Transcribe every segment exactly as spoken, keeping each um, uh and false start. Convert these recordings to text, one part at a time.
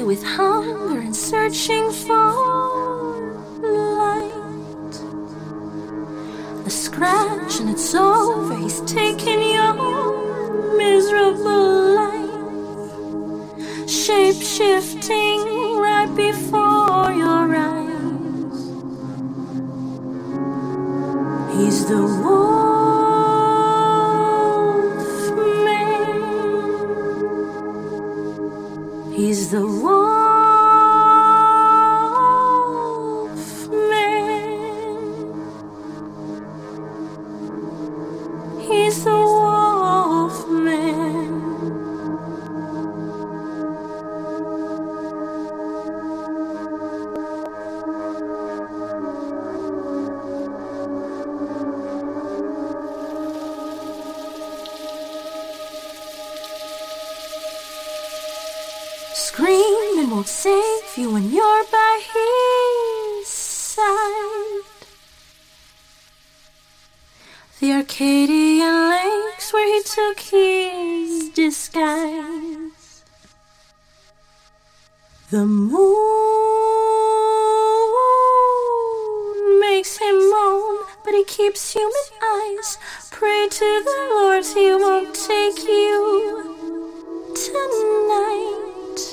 me with hunger and searching for light. The scratch and it's over, he's taking your miserable life, shape-shifting right before your eyes. He's the wolf man. He's the wolf man. He's the wolf man. Screaming won't save you when you're by his side. The Arcadian lakes where he took his disguise. The moon makes him moan, but he keeps human eyes. Pray to the Lord he won't take you tonight.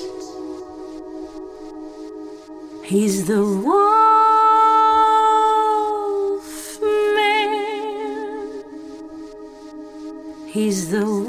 He's the wolf man. He's the